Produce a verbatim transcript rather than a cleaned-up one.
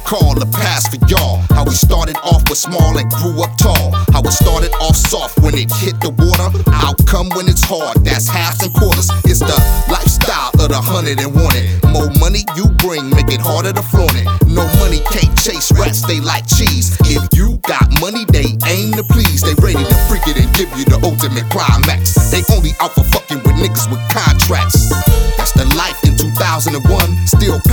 recall the past for y'all. How we started off with small and grew up tall. How it started off soft when it hit the water. Outcome when it's hard, that's halves and quarters. It's the lifestyle of the hundred and wanted. More money you bring, make it harder to flaunt it. No money can't chase rats, they like cheese. If you got money, they aim to please. They ready to freak it and give you the ultimate climax. They only out for fucking with niggas with contracts. That's the life in two thousand one. Still